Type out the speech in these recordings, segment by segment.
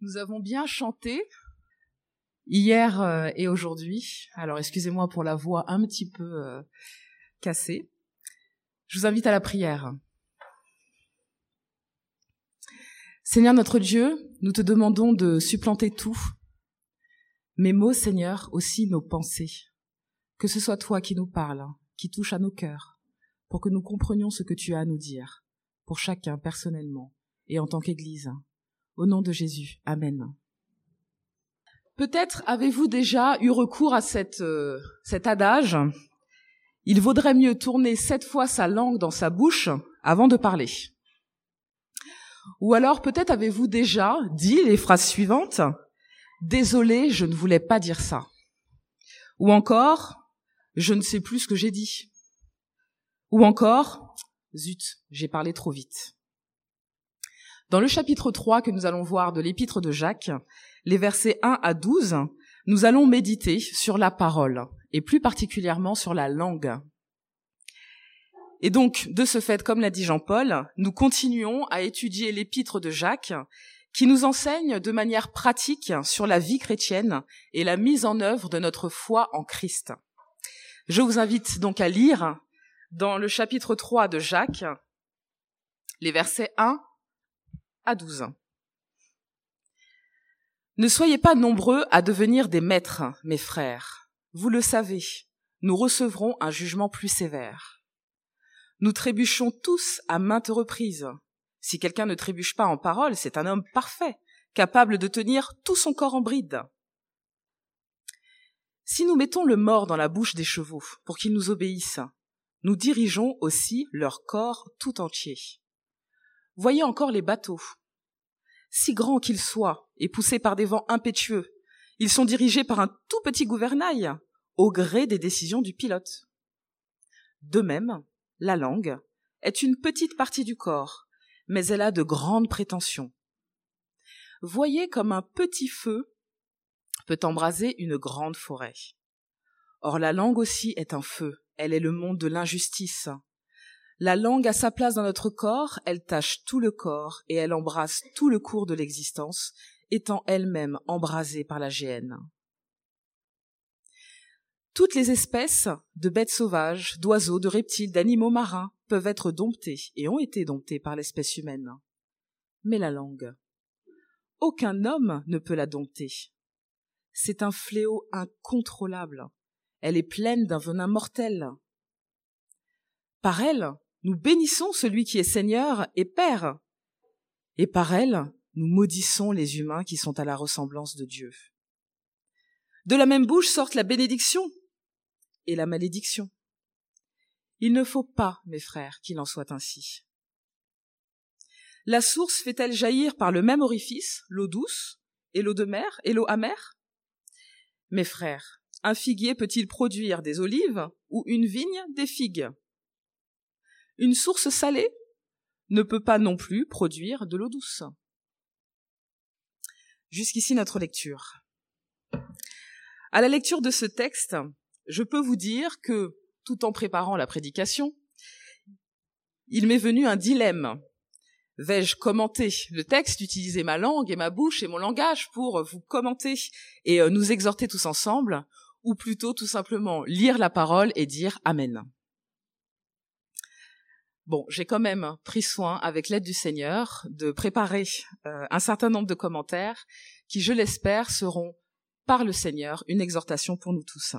Nous avons bien chanté hier et aujourd'hui. Alors excusez-moi pour la voix un petit peu cassée. Je vous invite à la prière. Seigneur notre Dieu, nous te demandons de supplanter tout. Mes mots, Seigneur, aussi nos pensées. Que ce soit toi qui nous parles, qui touche à nos cœurs, pour que nous comprenions ce que tu as à nous dire, pour chacun personnellement et en tant qu'Église. Au nom de Jésus, Amen. Peut-être avez-vous déjà eu recours à cet adage. Il vaudrait mieux tourner 7 fois sa langue dans sa bouche avant de parler. Ou alors peut-être avez-vous déjà dit les phrases suivantes. Désolé, je ne voulais pas dire ça. Ou encore, je ne sais plus ce que j'ai dit. Ou encore, zut, j'ai parlé trop vite. Dans le chapitre 3 que nous allons voir de l'épître de Jacques, les versets 1 à 12, nous allons méditer sur la parole, et plus particulièrement sur la langue. Et donc, de ce fait, comme l'a dit Jean-Paul, nous continuons à étudier l'épître de Jacques, qui nous enseigne de manière pratique sur la vie chrétienne et la mise en œuvre de notre foi en Christ. Je vous invite donc à lire dans le chapitre 3 de Jacques, les versets 1 à 12. Ne soyez pas nombreux à devenir des maîtres, mes frères. Vous le savez, nous recevrons un jugement plus sévère. Nous trébuchons tous à maintes reprises. Si quelqu'un ne trébuche pas en parole, c'est un homme parfait, capable de tenir tout son corps en bride. Si nous mettons le mors dans la bouche des chevaux pour qu'ils nous obéissent, nous dirigeons aussi leur corps tout entier. Voyez encore les bateaux. Si grands qu'ils soient et poussés par des vents impétueux, ils sont dirigés par un tout petit gouvernail, au gré des décisions du pilote. De même, la langue est une petite partie du corps, mais elle a de grandes prétentions. Voyez comme un petit feu peut embraser une grande forêt. Or la langue aussi est un feu, elle est le monde de l'injustice. La langue a sa place dans notre corps, elle tache tout le corps et elle embrasse tout le cours de l'existence, étant elle-même embrasée par la géhenne. Toutes les espèces de bêtes sauvages, d'oiseaux, de reptiles, d'animaux marins peuvent être domptées et ont été domptées par l'espèce humaine. Mais la langue, aucun homme ne peut la dompter. C'est un fléau incontrôlable. Elle est pleine d'un venin mortel. Par elle, nous bénissons celui qui est Seigneur et Père. Et par elle, nous maudissons les humains qui sont à la ressemblance de Dieu. De la même bouche sortent la bénédiction et la malédiction. Il ne faut pas, mes frères, qu'il en soit ainsi. La source fait-elle jaillir par le même orifice l'eau douce et l'eau de mer et l'eau amère? Mes frères, un figuier peut-il produire des olives ou une vigne des figues? Une source salée ne peut pas non plus produire de l'eau douce. Jusqu'ici notre lecture. À la lecture de ce texte, je peux vous dire que, tout en préparant la prédication, il m'est venu un dilemme. Vais-je commenter le texte, utiliser ma langue et ma bouche et mon langage pour vous commenter et nous exhorter tous ensemble, ou plutôt tout simplement lire la parole et dire Amen. Bon, j'ai quand même pris soin, avec l'aide du Seigneur, de préparer un certain nombre de commentaires qui, je l'espère, seront, par le Seigneur, une exhortation pour nous tous.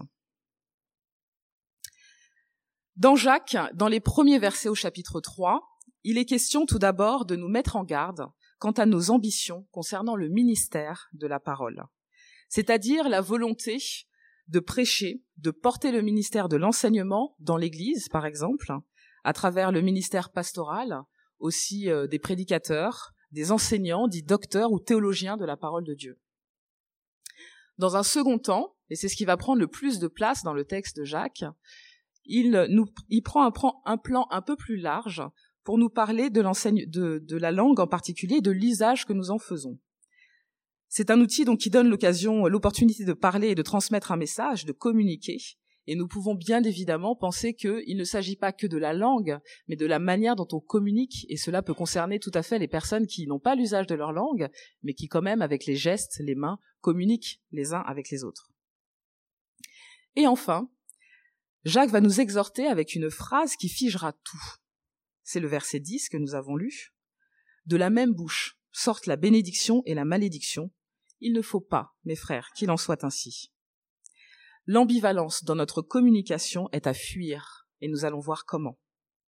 Dans Jacques, dans les premiers versets au chapitre 3, il est question tout d'abord de nous mettre en garde quant à nos ambitions concernant le ministère de la parole, c'est-à-dire la volonté de prêcher, de porter le ministère de l'enseignement dans l'Église, par exemple, à travers le ministère pastoral, aussi des prédicateurs, des enseignants, dits docteurs ou théologiens de la parole de Dieu. Dans un second temps, et c'est ce qui va prendre le plus de place dans le texte de Jacques, il prend un plan un peu plus large pour nous parler de la langue en particulier, de l'usage que nous en faisons. C'est un outil donc qui donne l'opportunité de parler et de transmettre un message, de communiquer, Et nous pouvons bien évidemment penser qu'il ne s'agit pas que de la langue, mais de la manière dont on communique, et cela peut concerner tout à fait les personnes qui n'ont pas l'usage de leur langue, mais qui quand même, avec les gestes, les mains, communiquent les uns avec les autres. Et enfin, Jacques va nous exhorter avec une phrase qui figera tout. C'est le verset 10 que nous avons lu. « De la même bouche sortent la bénédiction et la malédiction. Il ne faut pas, mes frères, qu'il en soit ainsi. » L'ambivalence dans notre communication est à fuir, et nous allons voir comment.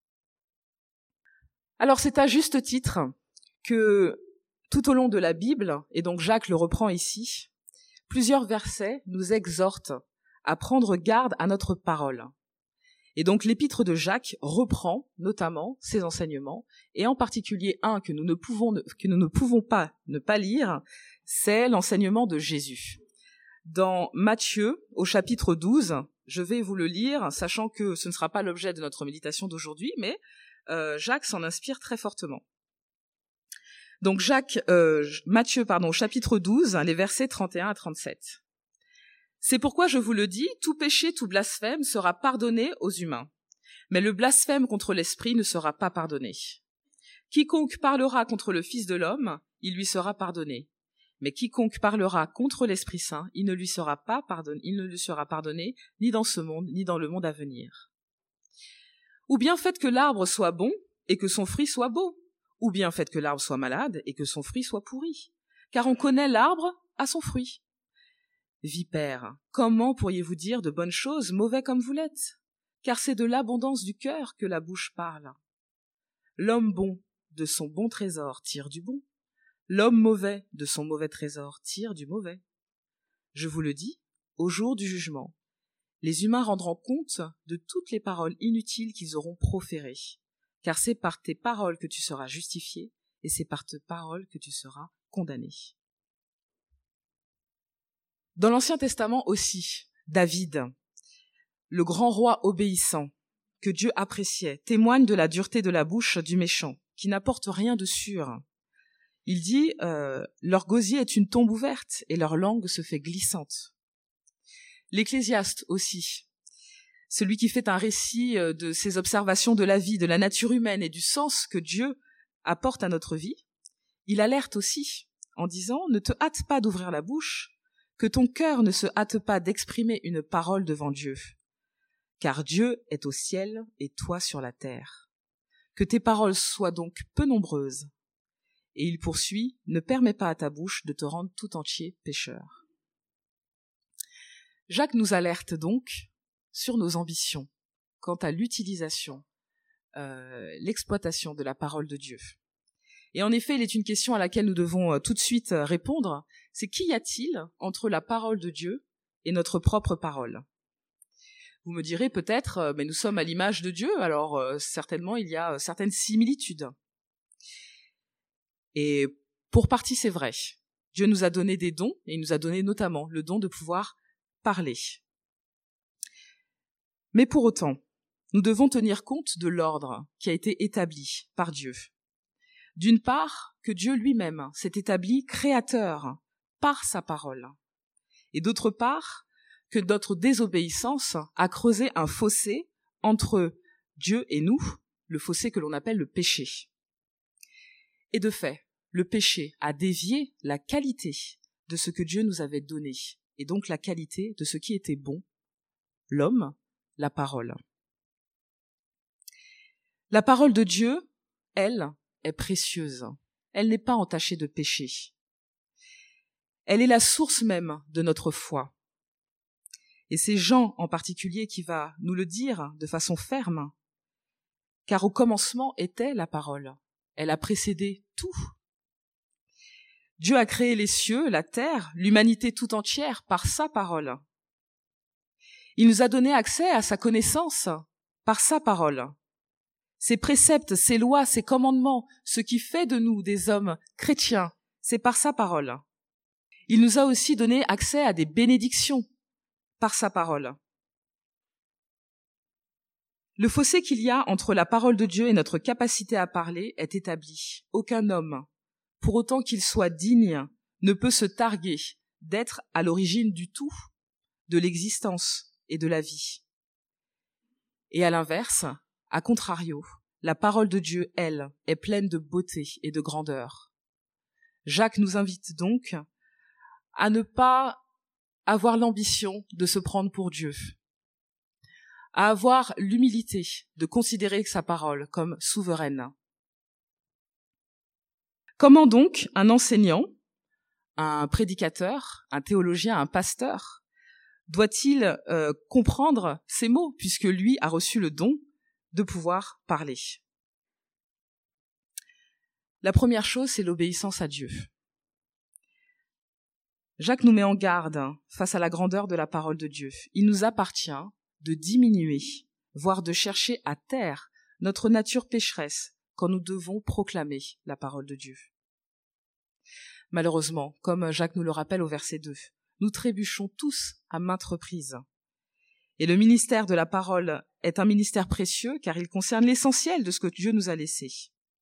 Alors c'est à juste titre que tout au long de la Bible, et donc Jacques le reprend ici, plusieurs versets nous exhortent à prendre garde à notre parole. Et donc l'épître de Jacques reprend notamment ces enseignements, et en particulier un que nous ne pouvons pas ne pas lire, c'est l'enseignement de Jésus. Dans Matthieu, au chapitre 12, je vais vous le lire, sachant que ce ne sera pas l'objet de notre méditation d'aujourd'hui, mais Jacques s'en inspire très fortement. Donc Matthieu, chapitre 12, les versets 31 à 37. « C'est pourquoi je vous le dis, tout péché, tout blasphème sera pardonné aux humains, mais le blasphème contre l'Esprit ne sera pas pardonné. Quiconque parlera contre le Fils de l'homme, il lui sera pardonné. Mais quiconque parlera contre l'Esprit Saint, il ne lui sera pardonné ni dans ce monde, ni dans le monde à venir. Ou bien faites que l'arbre soit bon et que son fruit soit beau, ou bien faites que l'arbre soit malade et que son fruit soit pourri, car on connaît l'arbre à son fruit. Vipères, comment pourriez-vous dire de bonnes choses, mauvais comme vous l'êtes? Car c'est de l'abondance du cœur que la bouche parle. L'homme bon, de son bon trésor, tire du bon. L'homme mauvais, de son mauvais trésor, tire du mauvais. Je vous le dis, au jour du jugement, les humains rendront compte de toutes les paroles inutiles qu'ils auront proférées, car c'est par tes paroles que tu seras justifié, et c'est par tes paroles que tu seras condamné. » Dans l'Ancien Testament aussi, David, le grand roi obéissant, que Dieu appréciait, témoigne de la dureté de la bouche du méchant, qui n'apporte rien de sûr. Il dit leur gosier est une tombe ouverte et leur langue se fait glissante. L'Ecclésiaste aussi, celui qui fait un récit de ses observations de la vie, de la nature humaine et du sens que Dieu apporte à notre vie, il alerte aussi en disant « Ne te hâte pas d'ouvrir la bouche, que ton cœur ne se hâte pas d'exprimer une parole devant Dieu, car Dieu est au ciel et toi sur la terre. Que tes paroles soient donc peu nombreuses. » Et il poursuit, « Ne permets pas à ta bouche de te rendre tout entier pécheur. » Jacques nous alerte donc sur nos ambitions quant à l'utilisation, l'exploitation de la parole de Dieu. Et en effet, il est une question à laquelle nous devons tout de suite répondre, c'est qu'y a-t-il entre la parole de Dieu et notre propre parole? Vous me direz peut-être, mais nous sommes à l'image de Dieu, alors certainement il y a certaines similitudes. Et pour partie, c'est vrai. Dieu nous a donné des dons, et il nous a donné notamment le don de pouvoir parler. Mais pour autant, nous devons tenir compte de l'ordre qui a été établi par Dieu. D'une part, que Dieu lui-même s'est établi créateur par sa parole. Et d'autre part, que notre désobéissance a creusé un fossé entre Dieu et nous, le fossé que l'on appelle le péché. Et de fait, le péché a dévié la qualité de ce que Dieu nous avait donné, et donc la qualité de ce qui était bon, l'homme, la parole. La parole de Dieu, elle, est précieuse. Elle n'est pas entachée de péché. Elle est la source même de notre foi. Et c'est Jean en particulier qui va nous le dire de façon ferme, car au commencement était la parole. Elle a précédé tout. Dieu a créé les cieux, la terre, l'humanité tout entière par sa parole. Il nous a donné accès à sa connaissance par sa parole. Ses préceptes, ses lois, ses commandements, ce qui fait de nous des hommes chrétiens, c'est par sa parole. Il nous a aussi donné accès à des bénédictions par sa parole. Le fossé qu'il y a entre la parole de Dieu et notre capacité à parler est établi. Aucun homme, pour autant qu'il soit digne, ne peut se targuer d'être à l'origine du tout, de l'existence et de la vie. Et à l'inverse, à contrario, la parole de Dieu, elle, est pleine de beauté et de grandeur. Jacques nous invite donc à ne pas avoir l'ambition de se prendre pour Dieu, à avoir l'humilité de considérer sa parole comme souveraine. Comment donc un enseignant, un prédicateur, un théologien, un pasteur doit-il comprendre ces mots, puisque lui a reçu le don de pouvoir parler? La première chose, c'est l'obéissance à Dieu. Jacques nous met en garde face à la grandeur de la parole de Dieu. Il nous appartient de diminuer, voire de chercher à taire notre nature pécheresse quand nous devons proclamer la parole de Dieu. Malheureusement, comme Jacques nous le rappelle au verset 2, nous trébuchons tous à maintes reprises. Et le ministère de la parole est un ministère précieux car il concerne l'essentiel de ce que Dieu nous a laissé.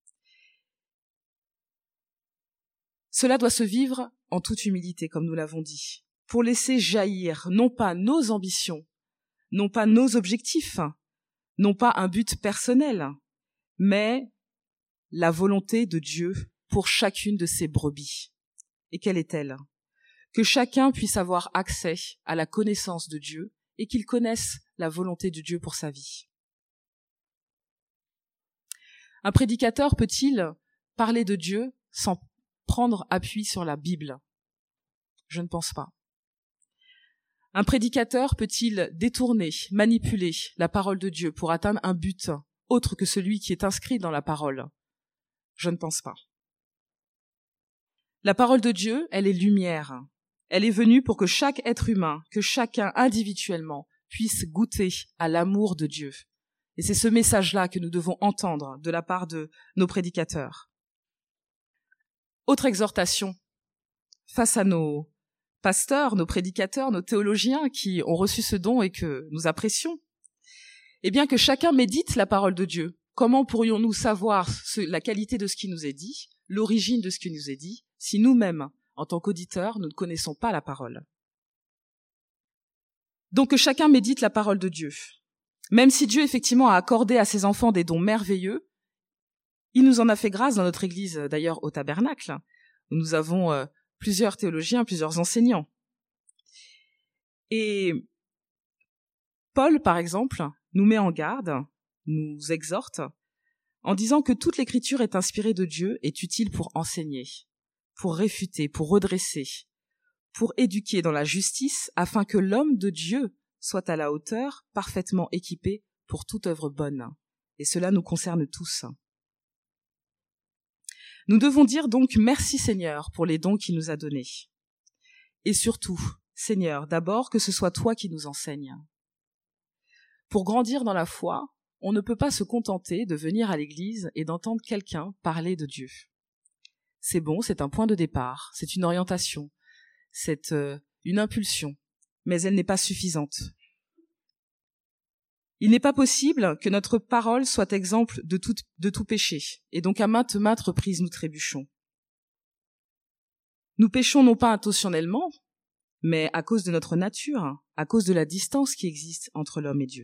Cela doit se vivre en toute humilité, comme nous l'avons dit, pour laisser jaillir non pas nos ambitions, non pas nos objectifs, non pas un but personnel, mais la volonté de Dieu pour chacune de ses brebis. Et quelle est-elle? Que chacun puisse avoir accès à la connaissance de Dieu et qu'il connaisse la volonté de Dieu pour sa vie. Un prédicateur peut-il parler de Dieu sans prendre appui sur la Bible? Je ne pense pas. Un prédicateur peut-il détourner, manipuler la parole de Dieu pour atteindre un but autre que celui qui est inscrit dans la parole? Je ne pense pas. La parole de Dieu, elle est lumière. Elle est venue pour que chaque être humain, que chacun individuellement, puisse goûter à l'amour de Dieu. Et c'est ce message-là que nous devons entendre de la part de nos prédicateurs. Autre exhortation, face à nos pasteurs, nos prédicateurs, nos théologiens qui ont reçu ce don et que nous apprécions, eh bien que chacun médite la parole de Dieu. Comment pourrions-nous savoir la qualité de ce qui nous est dit, l'origine de ce qui nous est dit, si nous-mêmes, en tant qu'auditeurs, nous ne connaissons pas la parole? Donc que chacun médite la parole de Dieu. Même si Dieu effectivement a accordé à ses enfants des dons merveilleux, il nous en a fait grâce dans notre église, d'ailleurs au Tabernacle, où nous avons plusieurs théologiens, plusieurs enseignants. Et Paul, par exemple, nous met en garde, nous exhorte, en disant que toute l'écriture est inspirée de Dieu, est utile pour enseigner, pour réfuter, pour redresser, pour éduquer dans la justice, afin que l'homme de Dieu soit à la hauteur, parfaitement équipé pour toute œuvre bonne. Et cela nous concerne tous. Nous devons dire donc merci Seigneur pour les dons qu'il nous a donnés. Et surtout, Seigneur, d'abord que ce soit toi qui nous enseignes. Pour grandir dans la foi, on ne peut pas se contenter de venir à l'église et d'entendre quelqu'un parler de Dieu. C'est bon, c'est un point de départ, c'est une orientation, c'est une impulsion, mais elle n'est pas suffisante. Il n'est pas possible que notre parole soit exemple de tout péché, et donc à maintes reprises nous trébuchons. Nous péchons non pas intentionnellement, mais à cause de notre nature, à cause de la distance qui existe entre l'homme et Dieu.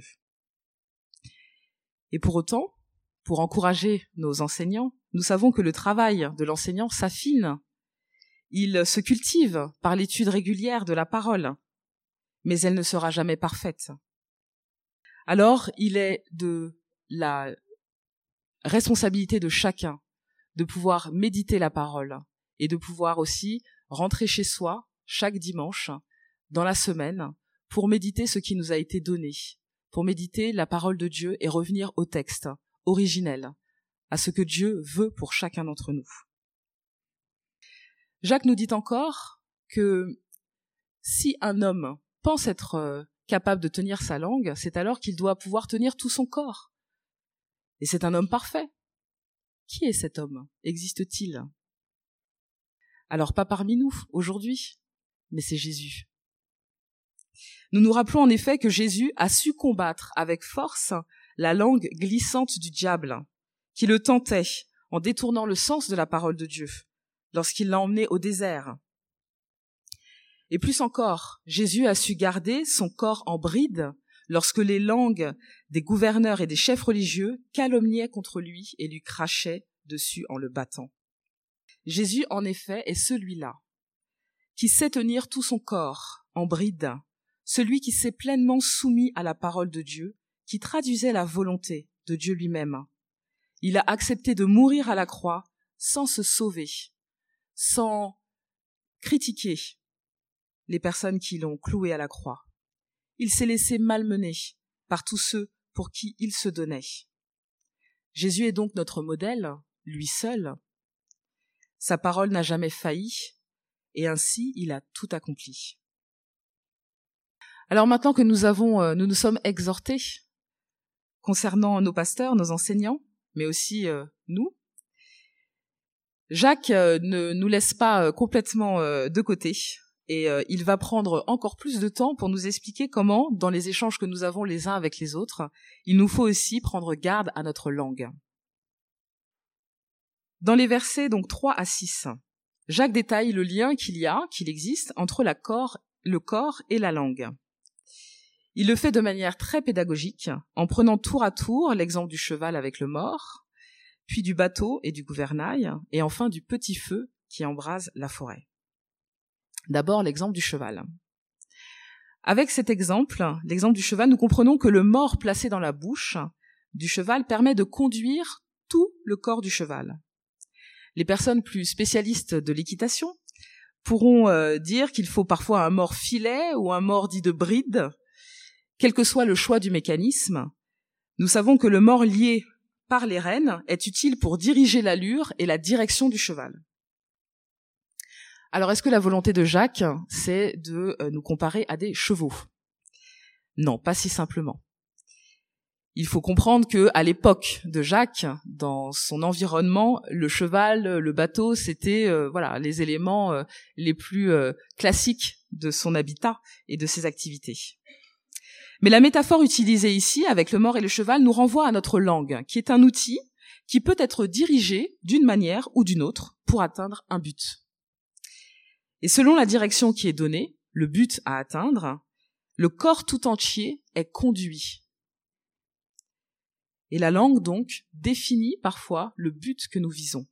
Et pour autant, pour encourager nos enseignants, nous savons que le travail de l'enseignant s'affine. Il se cultive par l'étude régulière de la parole, mais elle ne sera jamais parfaite. Alors, il est de la responsabilité de chacun de pouvoir méditer la parole et de pouvoir aussi rentrer chez soi chaque dimanche dans la semaine pour méditer ce qui nous a été donné, pour méditer la parole de Dieu et revenir au texte originel, à ce que Dieu veut pour chacun d'entre nous. Jacques nous dit encore que si un homme pense être capable de tenir sa langue, c'est alors qu'il doit pouvoir tenir tout son corps. Et c'est un homme parfait. Qui est cet homme? Existe-t-il? Alors pas parmi nous, aujourd'hui, mais c'est Jésus. Nous nous rappelons en effet que Jésus a su combattre avec force la langue glissante du diable, qui le tentait en détournant le sens de la parole de Dieu, lorsqu'il l'a emmené au désert. Et plus encore, Jésus a su garder son corps en bride lorsque les langues des gouverneurs et des chefs religieux calomniaient contre lui et lui crachaient dessus en le battant. Jésus, en effet, est celui-là qui sait tenir tout son corps en bride, celui qui s'est pleinement soumis à la parole de Dieu, qui traduisait la volonté de Dieu lui-même. Il a accepté de mourir à la croix sans se sauver, sans critiquer les personnes qui l'ont cloué à la croix. Il s'est laissé malmener par tous ceux pour qui il se donnait. Jésus est donc notre modèle, lui seul. Sa parole n'a jamais failli, et ainsi il a tout accompli. Alors maintenant que nous nous sommes exhortés concernant nos pasteurs, nos enseignants, mais aussi nous, Jacques ne nous laisse pas complètement de côté, et il va prendre encore plus de temps pour nous expliquer comment, dans les échanges que nous avons les uns avec les autres, il nous faut aussi prendre garde à notre langue. Dans les versets donc 3 à 6, Jacques détaille le lien qu'il existe entre le corps et la langue. Il le fait de manière très pédagogique, en prenant tour à tour l'exemple du cheval avec le mors, puis du bateau et du gouvernail, et enfin du petit feu qui embrase la forêt. D'abord l'exemple du cheval. Avec cet exemple, l'exemple du cheval, nous comprenons que le mors placé dans la bouche du cheval permet de conduire tout le corps du cheval. Les personnes plus spécialistes de l'équitation pourront dire qu'il faut parfois un mors filet ou un mors dit de bride. Quel que soit le choix du mécanisme, nous savons que le mors lié par les rênes est utile pour diriger l'allure et la direction du cheval. Alors, est-ce que la volonté de Jacques, c'est de nous comparer à des chevaux ? Non, pas si simplement. Il faut comprendre que, à l'époque de Jacques, dans son environnement, le cheval, le bateau, c'était les éléments les plus classiques de son habitat et de ses activités. Mais la métaphore utilisée ici, avec le mors et le cheval, nous renvoie à notre langue, qui est un outil qui peut être dirigé d'une manière ou d'une autre pour atteindre un but. Et selon la direction qui est donnée, le but à atteindre, le corps tout entier est conduit. Et la langue, donc, définit parfois le but que nous visons.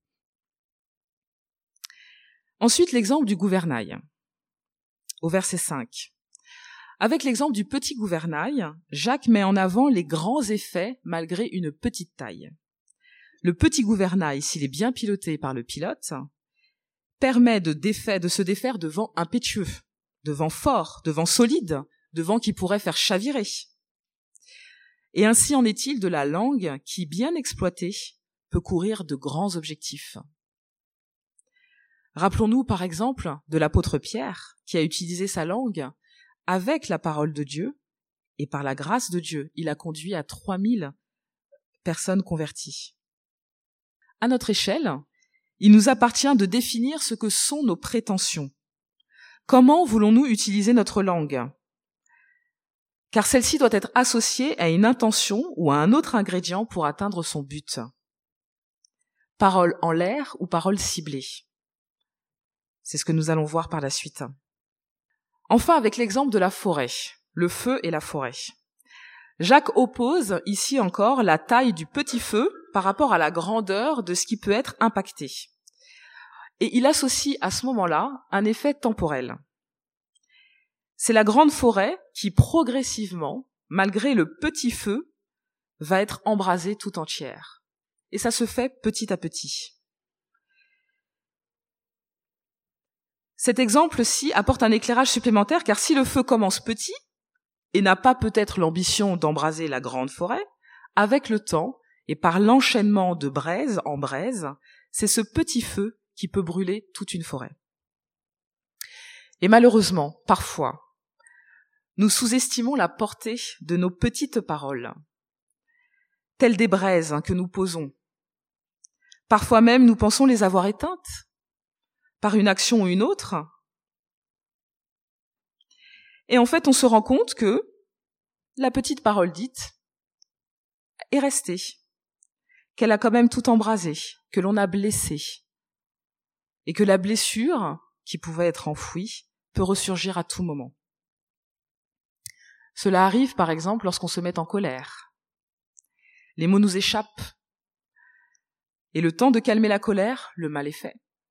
Ensuite, l'exemple du gouvernail, au verset 5. Avec l'exemple du petit gouvernail, Jacques met en avant les grands effets malgré une petite taille. Le petit gouvernail, s'il est bien piloté par le pilote, permet de se défaire de vents impétueux, de vents forts, de vents solides, de vents qui pourraient faire chavirer. Et ainsi en est-il de la langue qui, bien exploitée, peut courir de grands objectifs. Rappelons-nous par exemple de l'apôtre Pierre, qui a utilisé sa langue avec la parole de Dieu, et par la grâce de Dieu, il a conduit à 3000 personnes converties. À notre échelle, il nous appartient de définir ce que sont nos prétentions. Comment voulons-nous utiliser notre langue ? Car celle-ci doit être associée à une intention ou à un autre ingrédient pour atteindre son but. Parole en l'air ou parole ciblée. C'est ce que nous allons voir par la suite. Enfin, avec l'exemple de la forêt, le feu et la forêt. Jacques oppose ici encore la taille du petit feu par rapport à la grandeur de ce qui peut être impacté. Et il associe à ce moment-là un effet temporel. C'est la grande forêt qui progressivement, malgré le petit feu, va être embrasée tout entière. Et ça se fait petit à petit. Cet exemple-ci apporte un éclairage supplémentaire car si le feu commence petit et n'a pas peut-être l'ambition d'embraser la grande forêt, avec le temps et par l'enchaînement de braise en braise, c'est ce petit feu qui peut brûler toute une forêt. Et malheureusement, parfois, nous sous-estimons la portée de nos petites paroles, telles des braises que nous posons. Parfois même, nous pensons les avoir éteintes par une action ou une autre. Et en fait, on se rend compte que la petite parole dite est restée, qu'elle a quand même tout embrasé, que l'on a blessé, et que la blessure, qui pouvait être enfouie, peut ressurgir à tout moment. Cela arrive par exemple lorsqu'on se met en colère. Les mots nous échappent. Et le temps de calmer la colère, le mal est fait.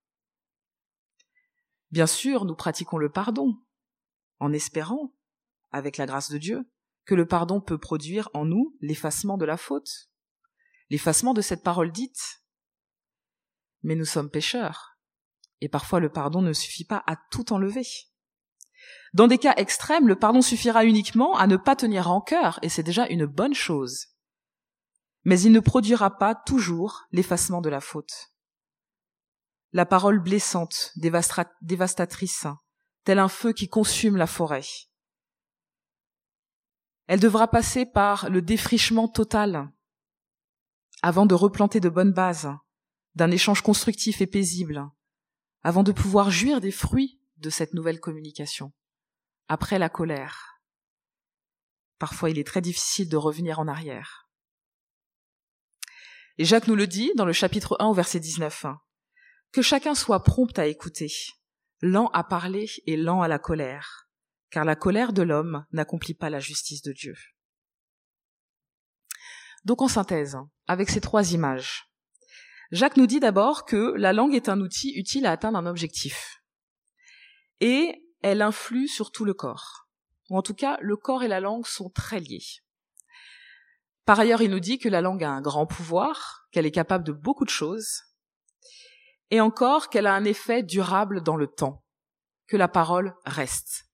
Bien sûr, nous pratiquons le pardon, en espérant, avec la grâce de Dieu, que le pardon peut produire en nous l'effacement de la faute, l'effacement de cette parole dite. Mais nous sommes pécheurs, et parfois le pardon ne suffit pas à tout enlever. Dans des cas extrêmes, le pardon suffira uniquement à ne pas tenir rancœur, et c'est déjà une bonne chose. Mais il ne produira pas toujours l'effacement de la faute. La parole blessante, dévastatrice, tel un feu qui consume la forêt. Elle devra passer par le défrichement total avant de replanter de bonnes bases, d'un échange constructif et paisible, avant de pouvoir jouir des fruits de cette nouvelle communication. Après la colère, parfois il est très difficile de revenir en arrière. Et Jacques nous le dit dans le chapitre 1 au verset 19, que chacun soit prompt à écouter, lent à parler et lent à la colère, car la colère de l'homme n'accomplit pas la justice de Dieu. Donc en synthèse, avec ces 3 images, Jacques nous dit d'abord que la langue est un outil utile à atteindre un objectif. Et elle influe sur tout le corps. Ou en tout cas, le corps et la langue sont très liés. Par ailleurs, il nous dit que la langue a un grand pouvoir, qu'elle est capable de beaucoup de choses, et encore qu'elle a un effet durable dans le temps, que la parole reste.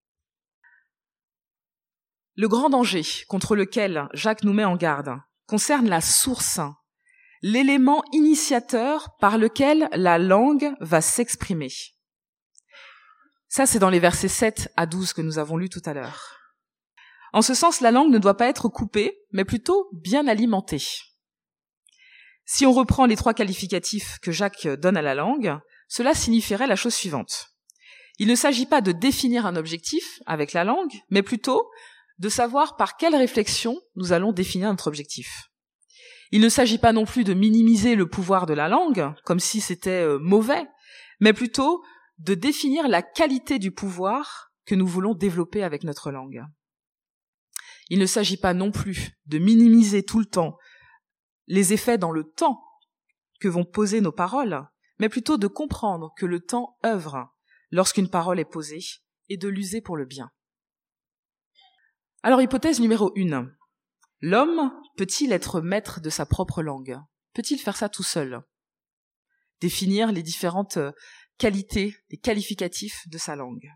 Le grand danger contre lequel Jacques nous met en garde concerne la source, l'élément initiateur par lequel la langue va s'exprimer. Ça, c'est dans les versets 7 à 12 que nous avons lus tout à l'heure. En ce sens, la langue ne doit pas être coupée, mais plutôt bien alimentée. Si on reprend les 3 qualificatifs que Jacques donne à la langue, cela signifierait la chose suivante. Il ne s'agit pas de définir un objectif avec la langue, mais plutôt de savoir par quelle réflexion nous allons définir notre objectif. Il ne s'agit pas non plus de minimiser le pouvoir de la langue, comme si c'était mauvais, mais plutôt de définir la qualité du pouvoir que nous voulons développer avec notre langue. Il ne s'agit pas non plus de minimiser tout le temps les effets dans le temps que vont poser nos paroles, mais plutôt de comprendre que le temps œuvre lorsqu'une parole est posée et de l'user pour le bien. Alors, hypothèse numéro 1. L'homme peut-il être maître de sa propre langue? Peut-il faire ça tout seul? Définir les différentes qualités, les qualificatifs de sa langue.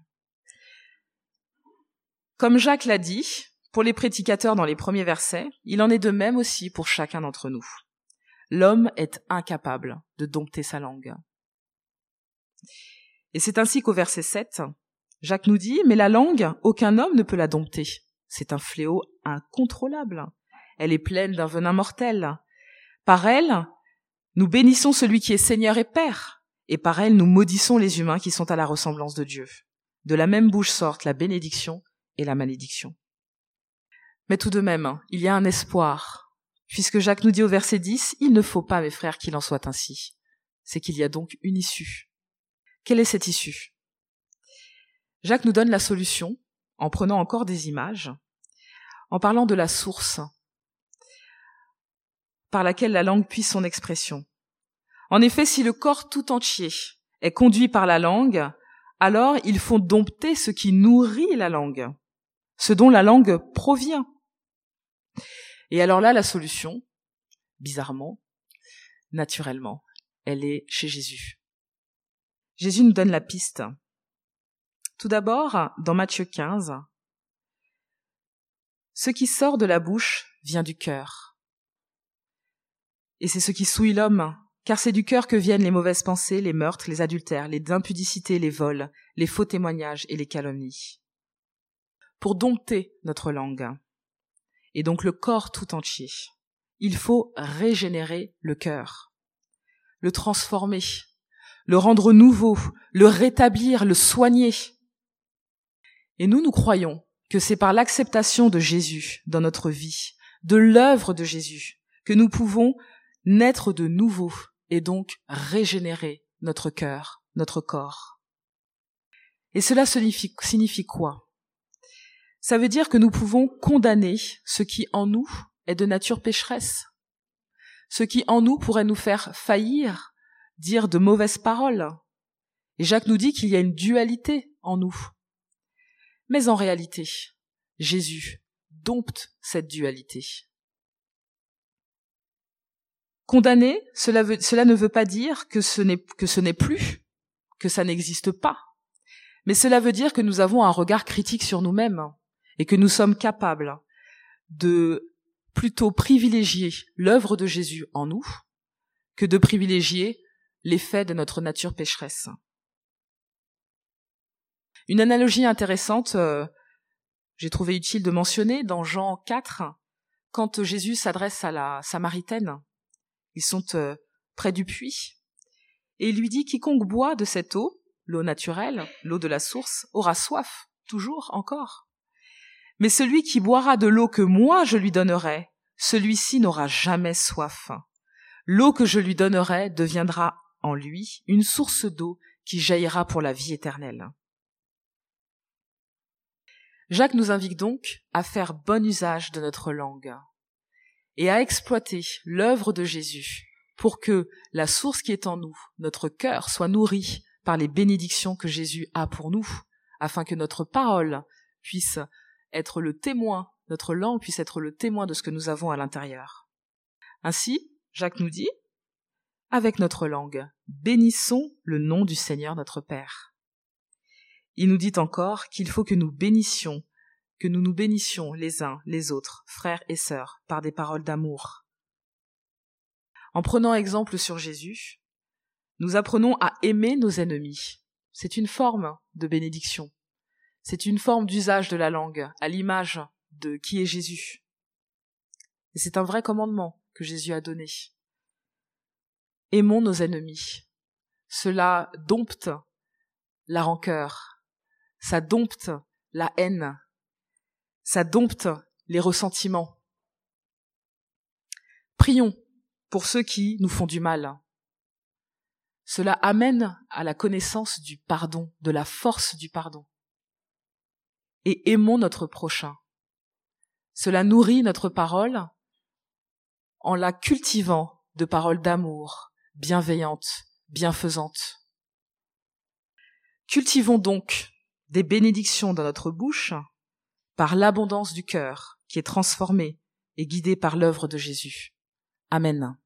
Comme Jacques l'a dit, pour les prédicateurs dans les premiers versets, il en est de même aussi pour chacun d'entre nous. L'homme est incapable de dompter sa langue. Et c'est ainsi qu'au verset 7, Jacques nous dit « Mais la langue, aucun homme ne peut la dompter. C'est un fléau incontrôlable. Elle est pleine d'un venin mortel. Par elle, nous bénissons celui qui est Seigneur et Père, et par elle, nous maudissons les humains qui sont à la ressemblance de Dieu. De la même bouche sortent la bénédiction et la malédiction. » Mais tout de même, il y a un espoir, puisque Jacques nous dit au verset 10, « Il ne faut pas, mes frères, qu'il en soit ainsi. » C'est qu'il y a donc une issue. Quelle est cette issue? Jacques nous donne la solution, en prenant encore des images, en parlant de la source par laquelle la langue puise son expression. En effet, si le corps tout entier est conduit par la langue, alors il faut dompter ce qui nourrit la langue, ce dont la langue provient. Et alors là, la solution, bizarrement, naturellement, elle est chez Jésus. Jésus nous donne la piste. Tout d'abord, dans Matthieu 15, ce qui sort de la bouche vient du cœur. Et c'est ce qui souille l'homme, car c'est du cœur que viennent les mauvaises pensées, les meurtres, les adultères, les impudicités, les vols, les faux témoignages et les calomnies. Pour dompter notre langue, et donc le corps tout entier, il faut régénérer le cœur, le transformer, le rendre nouveau, le rétablir, le soigner. Et nous croyons que c'est par l'acceptation de Jésus dans notre vie, de l'œuvre de Jésus, que nous pouvons naître de nouveau et donc régénérer notre cœur, notre corps. Et cela signifie quoi? Ça veut dire que nous pouvons condamner ce qui en nous est de nature pécheresse, ce qui en nous pourrait nous faire faillir, dire de mauvaises paroles. Et Jacques nous dit qu'il y a une dualité en nous. Mais en réalité, Jésus dompte cette dualité. Condamner, cela ne veut pas dire que ce n'est plus, que ça n'existe pas. Mais cela veut dire que nous avons un regard critique sur nous-mêmes et que nous sommes capables de plutôt privilégier l'œuvre de Jésus en nous que de privilégier l'effet de notre nature pécheresse. Une analogie intéressante, j'ai trouvé utile de mentionner dans Jean 4, quand Jésus s'adresse à la Samaritaine. Ils sont près du puits, et il lui dit « Quiconque boit de cette eau, l'eau naturelle, l'eau de la source, aura soif, toujours, encore. Mais celui qui boira de l'eau que moi je lui donnerai, celui-ci n'aura jamais soif. L'eau que je lui donnerai deviendra en lui une source d'eau qui jaillira pour la vie éternelle. » Jacques nous invite donc à faire bon usage de notre langue et à exploiter l'œuvre de Jésus pour que la source qui est en nous, notre cœur, soit nourri par les bénédictions que Jésus a pour nous, afin que notre parole puisse être le témoin, notre langue puisse être le témoin de ce que nous avons à l'intérieur. Ainsi, Jacques nous dit, avec notre langue, bénissons le nom du Seigneur notre Père. Il nous dit encore qu'il faut que nous nous bénissions les uns les autres, frères et sœurs, par des paroles d'amour. En prenant exemple sur Jésus, nous apprenons à aimer nos ennemis. C'est une forme de bénédiction. C'est une forme d'usage de la langue, à l'image de qui est Jésus. Et c'est un vrai commandement que Jésus a donné. Aimons nos ennemis. Cela dompte la rancœur, ça dompte la haine, ça dompte les ressentiments. Prions pour ceux qui nous font du mal. Cela amène à la connaissance du pardon, de la force du pardon. Et aimons notre prochain. Cela nourrit notre parole en la cultivant de paroles d'amour, bienveillantes, bienfaisantes. Cultivons donc des bénédictions dans notre bouche par l'abondance du cœur qui est transformé et guidé par l'œuvre de Jésus. Amen.